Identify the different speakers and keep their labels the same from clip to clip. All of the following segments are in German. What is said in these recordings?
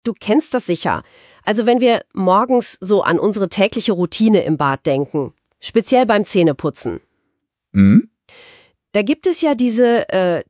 Speaker 1: Du kennst das sicher. Also wenn wir morgens so an unsere tägliche Routine im Bad denken, speziell beim Zähneputzen.
Speaker 2: Mhm.
Speaker 1: Da gibt es ja diese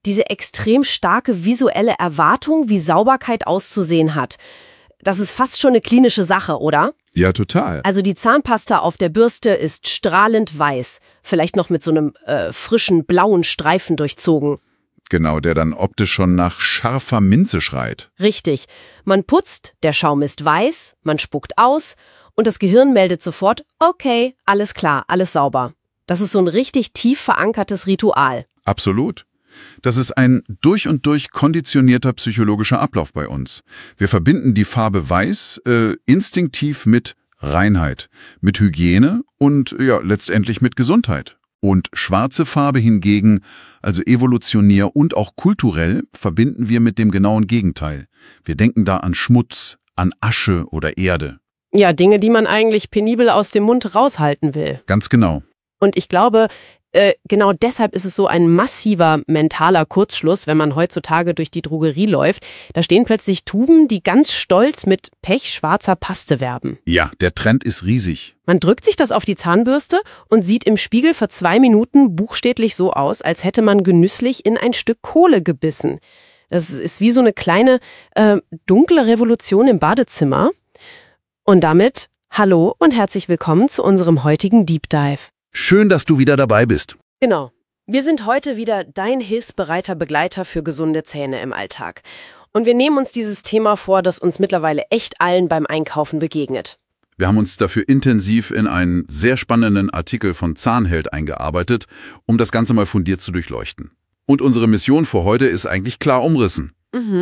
Speaker 1: extrem starke visuelle Erwartung, wie Sauberkeit auszusehen hat. Das ist fast schon eine klinische Sache, oder?
Speaker 2: Ja, total.
Speaker 1: Also die Zahnpasta auf der Bürste ist strahlend weiß, vielleicht noch mit so einem frischen blauen Streifen durchzogen.
Speaker 2: Genau, der dann optisch schon nach scharfer Minze schreit.
Speaker 1: Richtig. Man putzt, der Schaum ist weiß, man spuckt aus und das Gehirn meldet sofort, okay, alles klar, alles sauber. Das ist so ein richtig tief verankertes Ritual.
Speaker 2: Absolut. Das ist ein durch und durch konditionierter psychologischer Ablauf bei uns. Wir verbinden die Farbe Weiß instinktiv mit Reinheit, mit Hygiene und ja, letztendlich mit Gesundheit. Und schwarze Farbe hingegen, also evolutionär und auch kulturell, verbinden wir mit dem genauen Gegenteil. Wir denken da an Schmutz, an Asche oder Erde.
Speaker 1: Ja, Dinge, die man eigentlich penibel aus dem Mund raushalten will.
Speaker 2: Ganz genau.
Speaker 1: Und ich glaube, genau deshalb ist es so ein massiver mentaler Kurzschluss, wenn man heutzutage durch die Drogerie läuft. Da stehen plötzlich Tuben, die ganz stolz mit pechschwarzer Paste werben.
Speaker 2: Ja, der Trend ist riesig.
Speaker 1: Man drückt sich das auf die Zahnbürste und sieht im Spiegel für 2 Minuten buchstäblich so aus, als hätte man genüsslich in ein Stück Kohle gebissen. Das ist wie so eine kleine, dunkle Revolution im Badezimmer. Und damit hallo und herzlich willkommen zu unserem heutigen Deep Dive.
Speaker 2: Schön, dass du wieder dabei bist.
Speaker 1: Genau. Wir sind heute wieder dein hilfsbereiter Begleiter für gesunde Zähne im Alltag. Und wir nehmen uns dieses Thema vor, das uns mittlerweile echt allen beim Einkaufen begegnet.
Speaker 2: Wir haben uns dafür intensiv in einen sehr spannenden Artikel von Zahnheld eingearbeitet, um das Ganze mal fundiert zu durchleuchten. Und unsere Mission für heute ist eigentlich klar umrissen.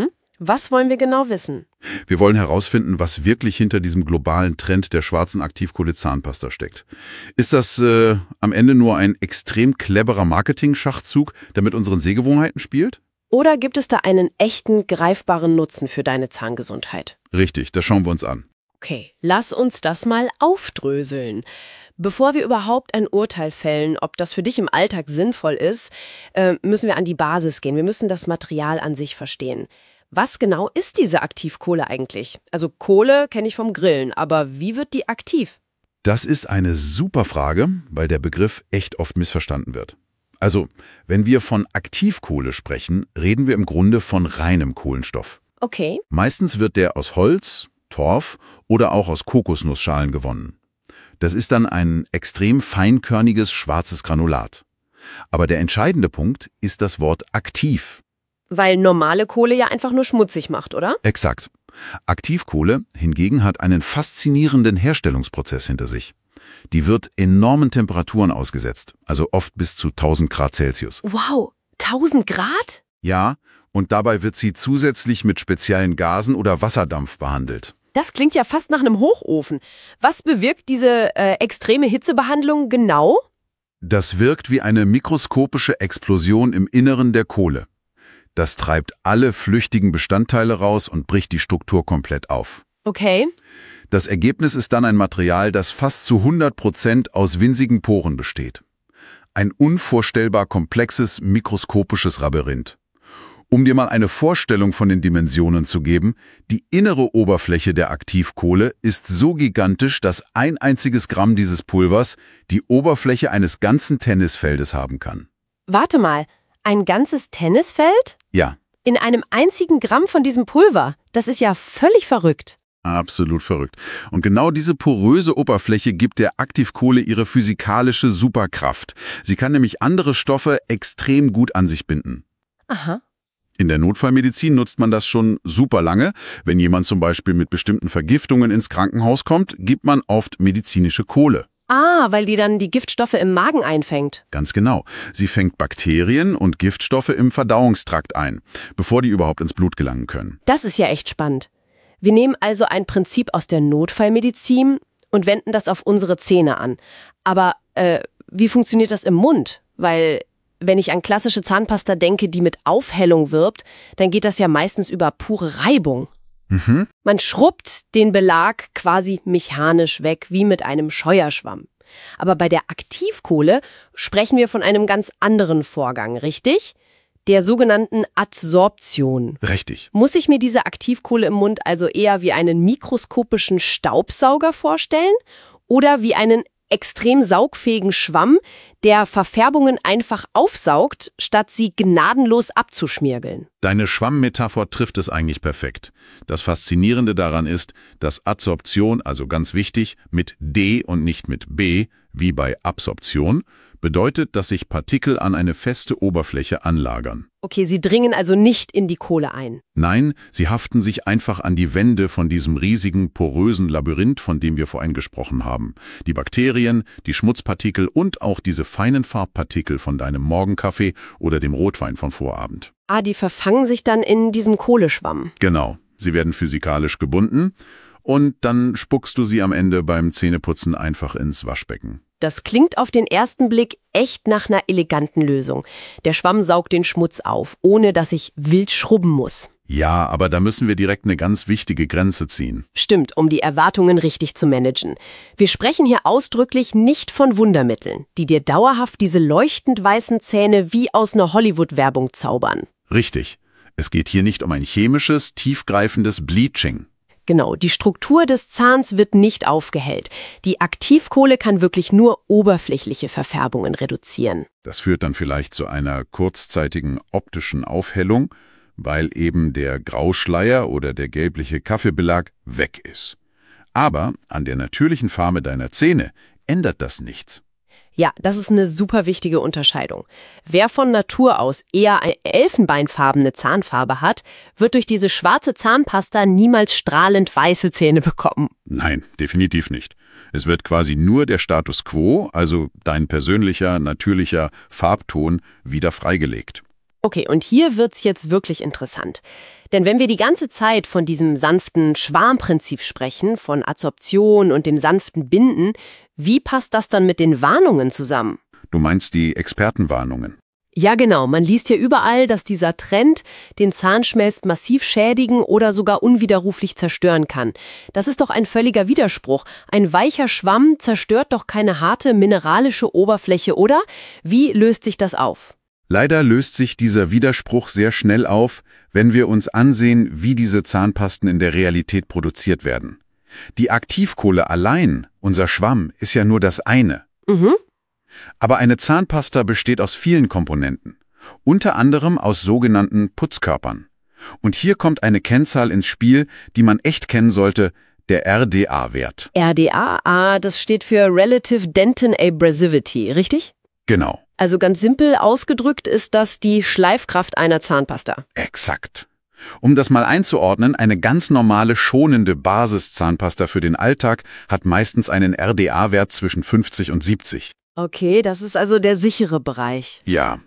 Speaker 1: Was wollen wir genau wissen?
Speaker 2: Wir wollen herausfinden, was wirklich hinter diesem globalen Trend der schwarzen Aktivkohle-Zahnpasta steckt. Ist das am Ende nur ein extrem cleverer Marketing-Schachzug, der mit unseren Sehgewohnheiten spielt?
Speaker 1: Oder gibt es da einen echten, greifbaren Nutzen für deine Zahngesundheit?
Speaker 2: Richtig, das schauen wir uns an.
Speaker 1: Okay, lass uns das mal aufdröseln. Bevor wir überhaupt ein Urteil fällen, ob das für dich im Alltag sinnvoll ist, müssen wir an die Basis gehen. Wir müssen das Material an sich verstehen. Was genau ist diese Aktivkohle eigentlich? Also Kohle kenne ich vom Grillen, aber wie wird die aktiv?
Speaker 2: Das ist eine super Frage, weil der Begriff echt oft missverstanden wird. Also, wenn wir von Aktivkohle sprechen, reden wir im Grunde von reinem Kohlenstoff.
Speaker 1: Okay.
Speaker 2: Meistens wird der aus Holz, Torf oder auch aus Kokosnussschalen gewonnen. Das ist dann ein extrem feinkörniges schwarzes Granulat. Aber der entscheidende Punkt ist das Wort aktiv.
Speaker 1: Weil normale Kohle ja einfach nur schmutzig macht, oder?
Speaker 2: Exakt. Aktivkohle hingegen hat einen faszinierenden Herstellungsprozess hinter sich. Die wird enormen Temperaturen ausgesetzt, also oft bis zu 1000 Grad Celsius.
Speaker 1: Wow, 1000 Grad?
Speaker 2: Ja, und dabei wird sie zusätzlich mit speziellen Gasen oder Wasserdampf behandelt.
Speaker 1: Das klingt ja fast nach einem Hochofen. Was bewirkt diese extreme Hitzebehandlung genau?
Speaker 2: Das wirkt wie eine mikroskopische Explosion im Inneren der Kohle. Das treibt alle flüchtigen Bestandteile raus und bricht die Struktur komplett auf.
Speaker 1: Okay.
Speaker 2: Das Ergebnis ist dann ein Material, das fast zu 100% aus winzigen Poren besteht. Ein unvorstellbar komplexes, mikroskopisches Labyrinth. Um dir mal eine Vorstellung von den Dimensionen zu geben, die innere Oberfläche der Aktivkohle ist so gigantisch, dass ein einziges Gramm dieses Pulvers die Oberfläche eines ganzen Tennisfeldes haben kann.
Speaker 1: Warte mal, ein ganzes Tennisfeld?
Speaker 2: Ja.
Speaker 1: In einem einzigen Gramm von diesem Pulver? Das ist ja völlig verrückt.
Speaker 2: Absolut verrückt. Und genau diese poröse Oberfläche gibt der Aktivkohle ihre physikalische Superkraft. Sie kann nämlich andere Stoffe extrem gut an sich binden.
Speaker 1: Aha.
Speaker 2: In der Notfallmedizin nutzt man das schon super lange. Wenn jemand zum Beispiel mit bestimmten Vergiftungen ins Krankenhaus kommt, gibt man oft medizinische Kohle.
Speaker 1: Ah, weil die dann die Giftstoffe im Magen einfängt.
Speaker 2: Ganz genau. Sie fängt Bakterien und Giftstoffe im Verdauungstrakt ein, bevor die überhaupt ins Blut gelangen können.
Speaker 1: Das ist ja echt spannend. Wir nehmen also ein Prinzip aus der Notfallmedizin und wenden das auf unsere Zähne an. Aber wie funktioniert das im Mund? Weil wenn ich an klassische Zahnpasta denke, die mit Aufhellung wirbt, dann geht das ja meistens über pure Reibung. Man schrubbt den Belag quasi mechanisch weg, wie mit einem Scheuerschwamm. Aber bei der Aktivkohle sprechen wir von einem ganz anderen Vorgang, richtig? Der sogenannten Adsorption.
Speaker 2: Richtig.
Speaker 1: Muss ich mir diese Aktivkohle im Mund also eher wie einen mikroskopischen Staubsauger vorstellen oder wie einen extrem saugfähigen Schwamm, der Verfärbungen einfach aufsaugt, statt sie gnadenlos abzuschmirgeln?
Speaker 2: Deine Schwammmetapher trifft es eigentlich perfekt. Das Faszinierende daran ist, dass Adsorption, also ganz wichtig, mit D und nicht mit B, wie bei Absorption, bedeutet, dass sich Partikel an eine feste Oberfläche anlagern.
Speaker 1: Okay, sie dringen also nicht in die Kohle ein.
Speaker 2: Nein, sie haften sich einfach an die Wände von diesem riesigen, porösen Labyrinth, von dem wir vorhin gesprochen haben. Die Bakterien, die Schmutzpartikel und auch diese feinen Farbpartikel von deinem Morgenkaffee oder dem Rotwein von Vorabend.
Speaker 1: Ah, die verfangen sich dann in diesem Kohleschwamm.
Speaker 2: Genau, sie werden physikalisch gebunden und dann spuckst du sie am Ende beim Zähneputzen einfach ins Waschbecken.
Speaker 1: Das klingt auf den ersten Blick echt nach einer eleganten Lösung. Der Schwamm saugt den Schmutz auf, ohne dass ich wild schrubben muss.
Speaker 2: Ja, aber da müssen wir direkt eine ganz wichtige Grenze ziehen.
Speaker 1: Stimmt, um die Erwartungen richtig zu managen. Wir sprechen hier ausdrücklich nicht von Wundermitteln, die dir dauerhaft diese leuchtend weißen Zähne wie aus einer Hollywood-Werbung zaubern.
Speaker 2: Richtig. Es geht hier nicht um ein chemisches, tiefgreifendes Bleaching.
Speaker 1: Genau, die Struktur des Zahns wird nicht aufgehellt. Die Aktivkohle kann wirklich nur oberflächliche Verfärbungen reduzieren.
Speaker 2: Das führt dann vielleicht zu einer kurzzeitigen optischen Aufhellung, weil eben der Grauschleier oder der gelbliche Kaffeebelag weg ist. Aber an der natürlichen Farbe deiner Zähne ändert das nichts.
Speaker 1: Ja, das ist eine super wichtige Unterscheidung. Wer von Natur aus eher eine elfenbeinfarbene Zahnfarbe hat, wird durch diese schwarze Zahnpasta niemals strahlend weiße Zähne bekommen.
Speaker 2: Nein, definitiv nicht. Es wird quasi nur der Status quo, also dein persönlicher, natürlicher Farbton, wieder freigelegt.
Speaker 1: Okay, und hier wird's jetzt wirklich interessant. Denn wenn wir die ganze Zeit von diesem sanften Schwarmprinzip sprechen, von Adsorption und dem sanften Binden, wie passt das dann mit den Warnungen zusammen?
Speaker 2: Du meinst die Expertenwarnungen?
Speaker 1: Ja, genau. Man liest ja überall, dass dieser Trend den Zahnschmelz massiv schädigen oder sogar unwiderruflich zerstören kann. Das ist doch ein völliger Widerspruch. Ein weicher Schwamm zerstört doch keine harte mineralische Oberfläche, oder? Wie löst sich das auf?
Speaker 2: Leider löst sich dieser Widerspruch sehr schnell auf, wenn wir uns ansehen, wie diese Zahnpasten in der Realität produziert werden. Die Aktivkohle allein, unser Schwamm, ist ja nur das eine. Aber eine Zahnpasta besteht aus vielen Komponenten, unter anderem aus sogenannten Putzkörpern. Und hier kommt eine Kennzahl ins Spiel, die man echt kennen sollte, der RDA-Wert.
Speaker 1: RDA, das steht für Relative Dentin Abrasivity, richtig?
Speaker 2: Genau.
Speaker 1: Also ganz simpel ausgedrückt ist das die Schleifkraft einer Zahnpasta.
Speaker 2: Exakt. Um das mal einzuordnen, eine ganz normale, schonende Basiszahnpasta für den Alltag hat meistens einen RDA-Wert zwischen 50 und 70.
Speaker 1: Okay, das ist also der sichere Bereich.
Speaker 2: Ja.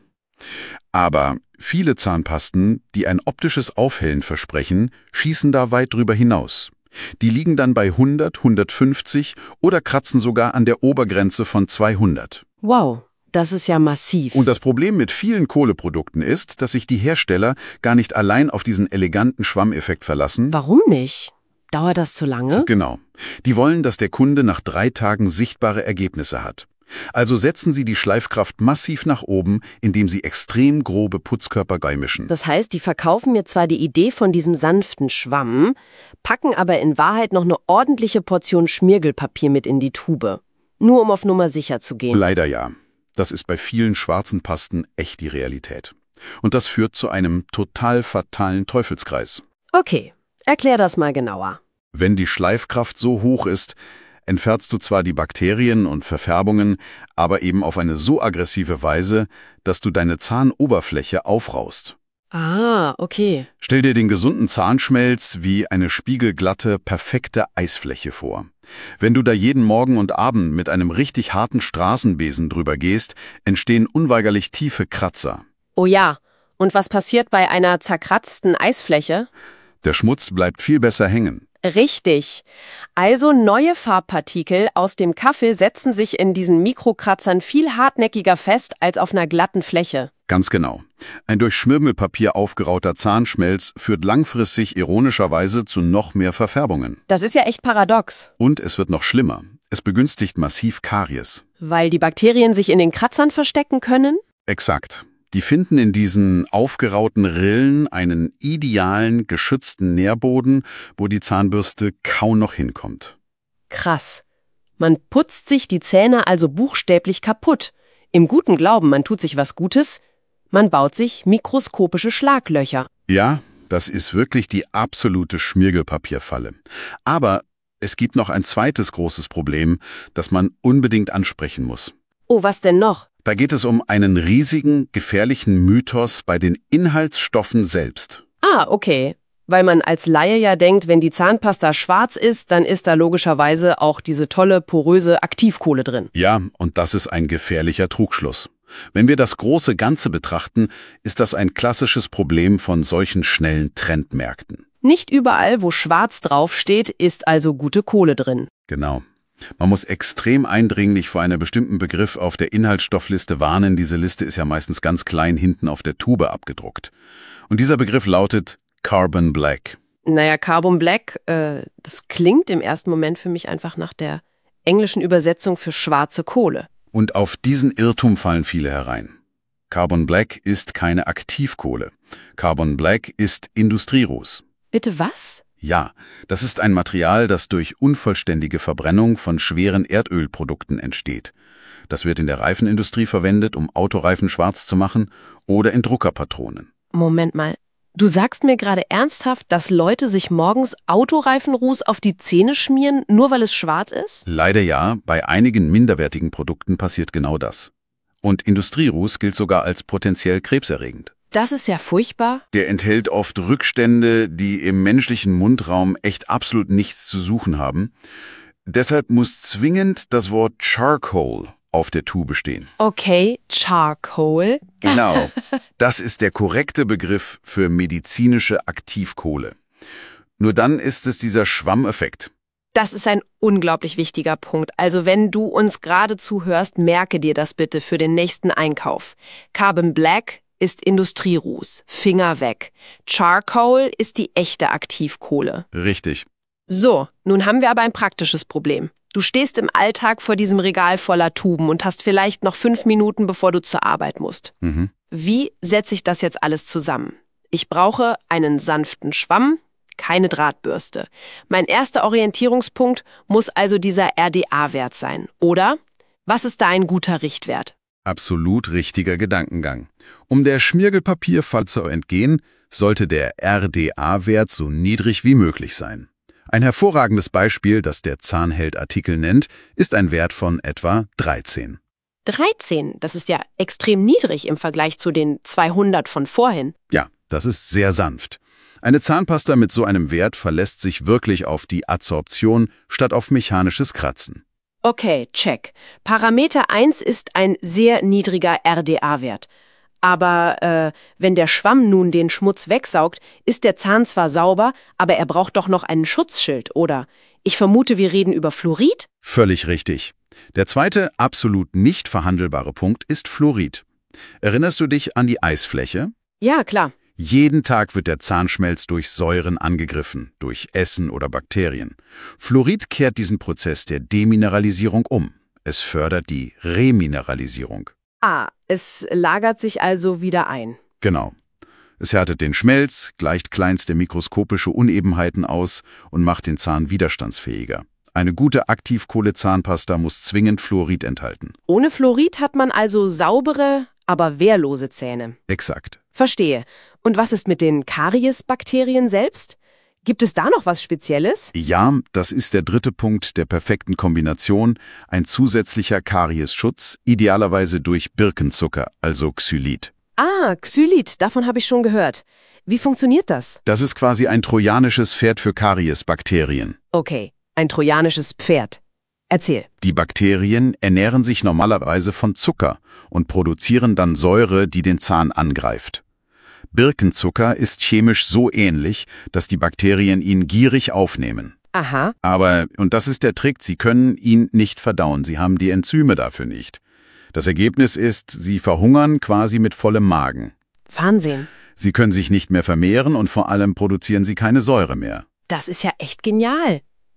Speaker 2: Aber viele Zahnpasten, die ein optisches Aufhellen versprechen, schießen da weit drüber hinaus. Die liegen dann bei 100, 150 oder kratzen sogar an der Obergrenze von 200.
Speaker 1: Wow. Das ist ja massiv.
Speaker 2: Und das Problem mit vielen Kohleprodukten ist, dass sich die Hersteller gar nicht allein auf diesen eleganten Schwammeffekt verlassen.
Speaker 1: Warum nicht? Dauert das zu lange?
Speaker 2: Genau. Die wollen, dass der Kunde nach 3 Tagen sichtbare Ergebnisse hat. Also setzen sie die Schleifkraft massiv nach oben, indem sie extrem grobe Putzkörper beimischen.
Speaker 1: Das heißt, die verkaufen mir zwar die Idee von diesem sanften Schwamm, packen aber in Wahrheit noch eine ordentliche Portion Schmirgelpapier mit in die Tube. Nur um auf Nummer sicher zu gehen.
Speaker 2: Leider ja. Das ist bei vielen schwarzen Pasten echt die Realität. Und das führt zu einem total fatalen Teufelskreis.
Speaker 1: Okay, erklär das mal genauer.
Speaker 2: Wenn die Schleifkraft so hoch ist, entfernst du zwar die Bakterien und Verfärbungen, aber eben auf eine so aggressive Weise, dass du deine Zahnoberfläche aufraust.
Speaker 1: Ah, okay.
Speaker 2: Stell dir den gesunden Zahnschmelz wie eine spiegelglatte, perfekte Eisfläche vor. Wenn du da jeden Morgen und Abend mit einem richtig harten Straßenbesen drüber gehst, entstehen unweigerlich tiefe Kratzer.
Speaker 1: Oh ja, und was passiert bei einer zerkratzten Eisfläche?
Speaker 2: Der Schmutz bleibt viel besser hängen.
Speaker 1: Richtig. Also neue Farbpartikel aus dem Kaffee setzen sich in diesen Mikrokratzern viel hartnäckiger fest als auf einer glatten Fläche.
Speaker 2: Ganz genau. Ein durch Schmirgelpapier aufgerauter Zahnschmelz führt langfristig ironischerweise zu noch mehr Verfärbungen.
Speaker 1: Das ist ja echt paradox.
Speaker 2: Und es wird noch schlimmer. Es begünstigt massiv Karies.
Speaker 1: Weil die Bakterien sich in den Kratzern verstecken können?
Speaker 2: Exakt. Die finden in diesen aufgerauten Rillen einen idealen, geschützten Nährboden, wo die Zahnbürste kaum noch hinkommt.
Speaker 1: Krass. Man putzt sich die Zähne also buchstäblich kaputt. Im guten Glauben, man tut sich was Gutes. Man baut sich mikroskopische Schlaglöcher.
Speaker 2: Ja, das ist wirklich die absolute Schmirgelpapierfalle. Aber es gibt noch ein zweites großes Problem, das man unbedingt ansprechen muss.
Speaker 1: Oh, was denn noch?
Speaker 2: Da geht es um einen riesigen, gefährlichen Mythos bei den Inhaltsstoffen selbst.
Speaker 1: Ah, okay. Weil man als Laie ja denkt, wenn die Zahnpasta schwarz ist, dann ist da logischerweise auch diese tolle, poröse Aktivkohle drin.
Speaker 2: Ja, und das ist ein gefährlicher Trugschluss. Wenn wir das große Ganze betrachten, ist das ein klassisches Problem von solchen schnellen Trendmärkten.
Speaker 1: Nicht überall, wo schwarz draufsteht, ist also gute Kohle drin.
Speaker 2: Genau. Man muss extrem eindringlich vor einem bestimmten Begriff auf der Inhaltsstoffliste warnen. Diese Liste ist ja meistens ganz klein hinten auf der Tube abgedruckt. Und dieser Begriff lautet Carbon Black.
Speaker 1: Naja, Carbon Black, das klingt im ersten Moment für mich einfach nach der englischen Übersetzung für schwarze Kohle.
Speaker 2: Und auf diesen Irrtum fallen viele herein. Carbon Black ist keine Aktivkohle. Carbon Black ist Industrieruß.
Speaker 1: Bitte was?
Speaker 2: Ja, das ist ein Material, das durch unvollständige Verbrennung von schweren Erdölprodukten entsteht. Das wird in der Reifenindustrie verwendet, um Autoreifen schwarz zu machen oder in Druckerpatronen.
Speaker 1: Moment mal. Du sagst mir gerade ernsthaft, dass Leute sich morgens Autoreifenruß auf die Zähne schmieren, nur weil es schwarz ist?
Speaker 2: Leider ja, bei einigen minderwertigen Produkten passiert genau das. Und Industrieruß gilt sogar als potenziell krebserregend.
Speaker 1: Das ist ja furchtbar.
Speaker 2: Der enthält oft Rückstände, die im menschlichen Mundraum echt absolut nichts zu suchen haben. Deshalb muss zwingend das Wort Charcoal auf der Tube stehen.
Speaker 1: Okay, Charcoal.
Speaker 2: Genau, das ist der korrekte Begriff für medizinische Aktivkohle. Nur dann ist es dieser Schwammeffekt.
Speaker 1: Das ist ein unglaublich wichtiger Punkt. Also wenn du uns gerade zuhörst, merke dir das bitte für den nächsten Einkauf. Carbon Black ist Industrieruß. Finger weg. Charcoal ist die echte Aktivkohle.
Speaker 2: Richtig.
Speaker 1: So, nun haben wir aber ein praktisches Problem. Du stehst im Alltag vor diesem Regal voller Tuben und hast vielleicht noch 5 Minuten, bevor du zur Arbeit musst. Wie setze ich das jetzt alles zusammen? Ich brauche einen sanften Schwamm, keine Drahtbürste. Mein erster Orientierungspunkt muss also dieser RDA-Wert sein, oder? Was ist da ein guter Richtwert?
Speaker 2: Absolut richtiger Gedankengang. Um der Schmirgelpapierfalle zu entgehen, sollte der RDA-Wert so niedrig wie möglich sein. Ein hervorragendes Beispiel, das der Zahnheld-Artikel nennt, ist ein Wert von etwa 13.
Speaker 1: 13, das ist ja extrem niedrig im Vergleich zu den 200 von vorhin.
Speaker 2: Ja, das ist sehr sanft. Eine Zahnpasta mit so einem Wert verlässt sich wirklich auf die Adsorption statt auf mechanisches Kratzen.
Speaker 1: Okay, check. Parameter 1 ist ein sehr niedriger RDA-Wert. Aber wenn der Schwamm nun den Schmutz wegsaugt, ist der Zahn zwar sauber, aber er braucht doch noch einen Schutzschild, oder? Ich vermute, wir reden über Fluorid?
Speaker 2: Völlig richtig. Der zweite, absolut nicht verhandelbare Punkt ist Fluorid. Erinnerst du dich an die Eisfläche?
Speaker 1: Ja, klar.
Speaker 2: Jeden Tag wird der Zahnschmelz durch Säuren angegriffen, durch Essen oder Bakterien. Fluorid kehrt diesen Prozess der Demineralisierung um. Es fördert die Remineralisierung.
Speaker 1: Ah, es lagert sich also wieder ein.
Speaker 2: Genau. Es härtet den Schmelz, gleicht kleinste mikroskopische Unebenheiten aus und macht den Zahn widerstandsfähiger. Eine gute Aktivkohle-Zahnpasta muss zwingend Fluorid enthalten.
Speaker 1: Ohne Fluorid hat man also saubere, aber wehrlose Zähne.
Speaker 2: Exakt.
Speaker 1: Verstehe. Und was ist mit den Kariesbakterien selbst? Gibt es da noch was Spezielles?
Speaker 2: Ja, das ist der dritte Punkt der perfekten Kombination, ein zusätzlicher Kariesschutz, idealerweise durch Birkenzucker, also Xylit.
Speaker 1: Ah, Xylit, davon habe ich schon gehört. Wie funktioniert das?
Speaker 2: Das ist quasi ein trojanisches Pferd für Kariesbakterien.
Speaker 1: Okay, ein trojanisches Pferd. Erzähl.
Speaker 2: Die Bakterien ernähren sich normalerweise von Zucker und produzieren dann Säure, die den Zahn angreift. Birkenzucker ist chemisch so ähnlich, dass die Bakterien ihn gierig aufnehmen.
Speaker 1: Aha.
Speaker 2: Aber, und das ist der Trick, sie können ihn nicht verdauen, sie haben die Enzyme dafür nicht. Das Ergebnis ist, sie verhungern quasi mit vollem Magen.
Speaker 1: Wahnsinn.
Speaker 2: Sie können sich nicht mehr vermehren und vor allem produzieren sie keine Säure mehr.
Speaker 1: Das ist ja echt genial.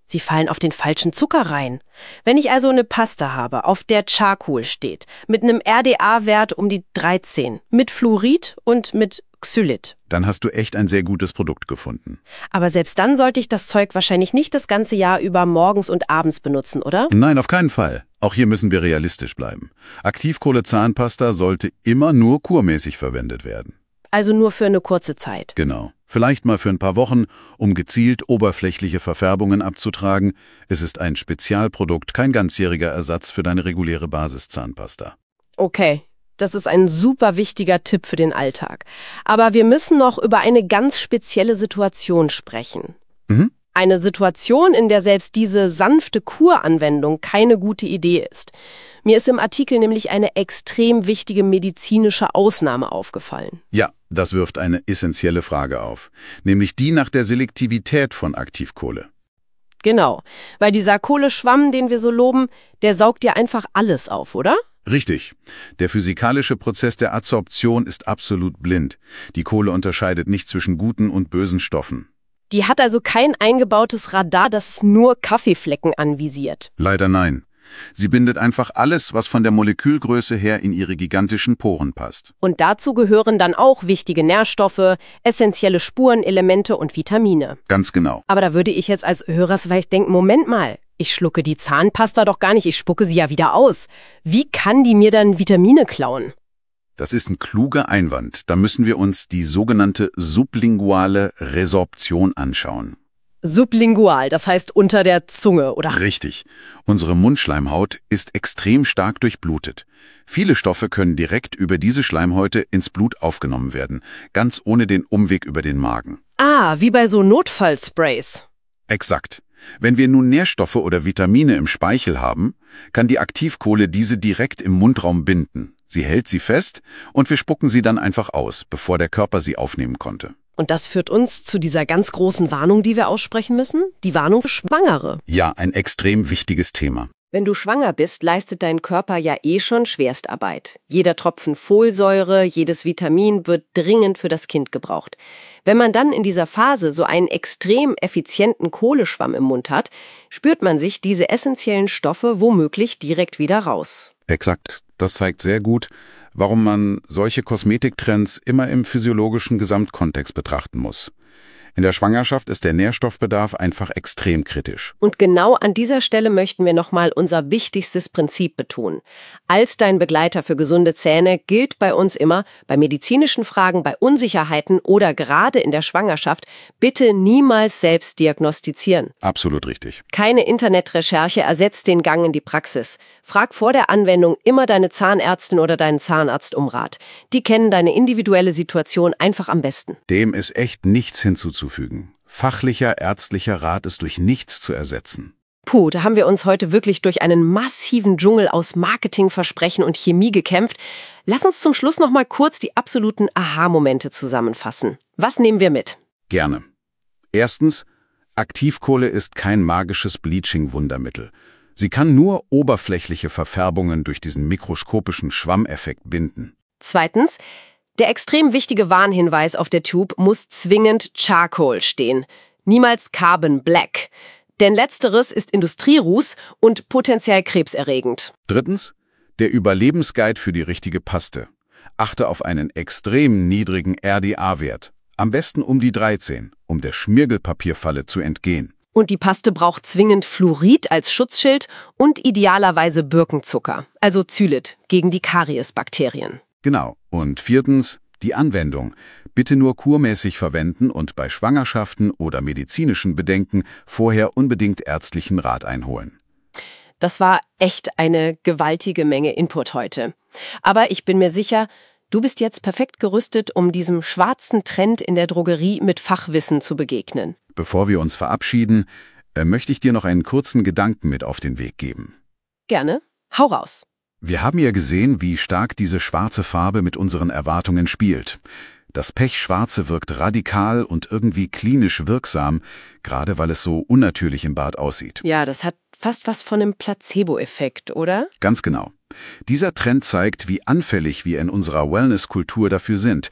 Speaker 1: Sie fallen auf den falschen Zucker rein. Wenn ich also eine Pasta habe, auf der Charcoal steht, mit einem RDA-Wert um die 13, mit Fluorid und mit Xylit.
Speaker 2: Dann hast du echt ein sehr gutes Produkt gefunden.
Speaker 1: Aber selbst dann sollte ich das Zeug wahrscheinlich nicht das ganze Jahr über morgens und abends benutzen, oder?
Speaker 2: Nein, auf keinen Fall. Auch hier müssen wir realistisch bleiben. Aktivkohle-Zahnpasta sollte immer nur kurmäßig verwendet werden.
Speaker 1: Also nur für eine kurze Zeit.
Speaker 2: Genau. Vielleicht mal für ein paar Wochen, um gezielt oberflächliche Verfärbungen abzutragen. Es ist ein Spezialprodukt, kein ganzjähriger Ersatz für deine reguläre Basiszahnpasta.
Speaker 1: Okay, das ist ein super wichtiger Tipp für den Alltag. Aber wir müssen noch über eine ganz spezielle Situation sprechen. Eine Situation, in der selbst diese sanfte Kuranwendung keine gute Idee ist. Mir ist im Artikel nämlich eine extrem wichtige medizinische Ausnahme aufgefallen.
Speaker 2: Ja, das wirft eine essentielle Frage auf, nämlich die nach der Selektivität von Aktivkohle.
Speaker 1: Genau, weil dieser Kohleschwamm, den wir so loben, der saugt ja einfach alles auf, oder?
Speaker 2: Richtig. Der physikalische Prozess der Adsorption ist absolut blind. Die Kohle unterscheidet nicht zwischen guten und bösen Stoffen.
Speaker 1: Die hat also kein eingebautes Radar, das nur Kaffeeflecken anvisiert.
Speaker 2: Leider nein. Sie bindet einfach alles, was von der Molekülgröße her in ihre gigantischen Poren passt.
Speaker 1: Und dazu gehören dann auch wichtige Nährstoffe, essentielle Spurenelemente und Vitamine.
Speaker 2: Ganz genau.
Speaker 1: Aber da würde ich jetzt als Hörer vielleicht denken, Moment mal, ich schlucke die Zahnpasta doch gar nicht, ich spucke sie ja wieder aus. Wie kann die mir dann Vitamine klauen?
Speaker 2: Das ist ein kluger Einwand. Da müssen wir uns die sogenannte sublinguale Resorption anschauen.
Speaker 1: Sublingual, das heißt unter der Zunge, oder?
Speaker 2: Richtig. Unsere Mundschleimhaut ist extrem stark durchblutet. Viele Stoffe können direkt über diese Schleimhäute ins Blut aufgenommen werden, ganz ohne den Umweg über den Magen.
Speaker 1: Ah, wie bei so Notfallsprays.
Speaker 2: Exakt. Wenn wir nun Nährstoffe oder Vitamine im Speichel haben, kann die Aktivkohle diese direkt im Mundraum binden. Sie hält sie fest und wir spucken sie dann einfach aus, bevor der Körper sie aufnehmen konnte.
Speaker 1: Und das führt uns zu dieser ganz großen Warnung, die wir aussprechen müssen, die Warnung für Schwangere.
Speaker 2: Ja, ein extrem wichtiges Thema.
Speaker 1: Wenn du schwanger bist, leistet dein Körper ja schon Schwerstarbeit. Jeder Tropfen Folsäure, jedes Vitamin wird dringend für das Kind gebraucht. Wenn man dann in dieser Phase so einen extrem effizienten Kohleschwamm im Mund hat, spürt man sich diese essentiellen Stoffe womöglich direkt wieder raus.
Speaker 2: Exakt. Das zeigt sehr gut, warum man solche Kosmetiktrends immer im physiologischen Gesamtkontext betrachten muss. In der Schwangerschaft ist der Nährstoffbedarf einfach extrem kritisch.
Speaker 1: Und genau an dieser Stelle möchten wir nochmal unser wichtigstes Prinzip betonen. Als dein Begleiter für gesunde Zähne gilt bei uns immer, bei medizinischen Fragen, bei Unsicherheiten oder gerade in der Schwangerschaft, bitte niemals selbst diagnostizieren.
Speaker 2: Absolut richtig.
Speaker 1: Keine Internetrecherche ersetzt den Gang in die Praxis. Frag vor der Anwendung immer deine Zahnärztin oder deinen Zahnarzt um Rat. Die kennen deine individuelle Situation einfach am besten.
Speaker 2: Dem ist echt nichts hinzuzufügen. Fachlicher, ärztlicher Rat ist durch nichts zu ersetzen.
Speaker 1: Puh, da haben wir uns heute wirklich durch einen massiven Dschungel aus Marketingversprechen und Chemie gekämpft. Lass uns zum Schluss noch mal kurz die absoluten Aha-Momente zusammenfassen. Was nehmen wir mit?
Speaker 2: Gerne. Erstens, Aktivkohle ist kein magisches Bleaching-Wundermittel. Sie kann nur oberflächliche Verfärbungen durch diesen mikroskopischen Schwammeffekt binden.
Speaker 1: Zweitens, der extrem wichtige Warnhinweis auf der Tube muss zwingend Charcoal stehen. Niemals Carbon Black. Denn letzteres ist Industrieruß und potenziell krebserregend.
Speaker 2: Drittens, der Überlebensguide für die richtige Paste. Achte auf einen extrem niedrigen RDA-Wert. Am besten um die 13, um der Schmirgelpapierfalle zu entgehen.
Speaker 1: Und die Paste braucht zwingend Fluorid als Schutzschild und idealerweise Birkenzucker, also Xylit, gegen die Kariesbakterien.
Speaker 2: Genau. Und viertens, die Anwendung. Bitte nur kurmäßig verwenden und bei Schwangerschaften oder medizinischen Bedenken vorher unbedingt ärztlichen Rat einholen.
Speaker 1: Das war echt eine gewaltige Menge Input heute. Aber ich bin mir sicher, du bist jetzt perfekt gerüstet, um diesem schwarzen Trend in der Drogerie mit Fachwissen zu begegnen.
Speaker 2: Bevor wir uns verabschieden, möchte ich dir noch einen kurzen Gedanken mit auf den Weg geben.
Speaker 1: Gerne. Hau raus.
Speaker 2: Wir haben ja gesehen, wie stark diese schwarze Farbe mit unseren Erwartungen spielt. Das Pechschwarze wirkt radikal und irgendwie klinisch wirksam, gerade weil es so unnatürlich im Bart aussieht.
Speaker 1: Ja, das hat fast was von einem Placebo-Effekt, oder?
Speaker 2: Ganz genau. Dieser Trend zeigt, wie anfällig wir in unserer Wellness-Kultur dafür sind.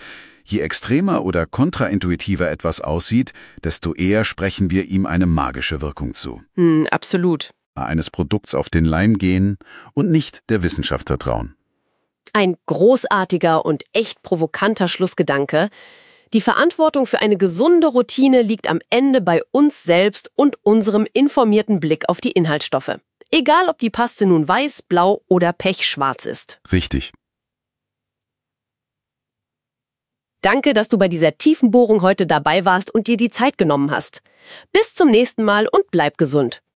Speaker 2: Je extremer oder kontraintuitiver etwas aussieht, desto eher sprechen wir ihm eine magische Wirkung zu.
Speaker 1: Absolut.
Speaker 2: Eines Produkts auf den Leim gehen und nicht der Wissenschaft vertrauen.
Speaker 1: Ein großartiger und echt provokanter Schlussgedanke. Die Verantwortung für eine gesunde Routine liegt am Ende bei uns selbst und unserem informierten Blick auf die Inhaltsstoffe. Egal, ob die Paste nun weiß, blau oder pechschwarz ist.
Speaker 2: Richtig.
Speaker 1: Danke, dass du bei dieser tiefen Bohrung heute dabei warst und dir die Zeit genommen hast. Bis zum nächsten Mal und bleib gesund.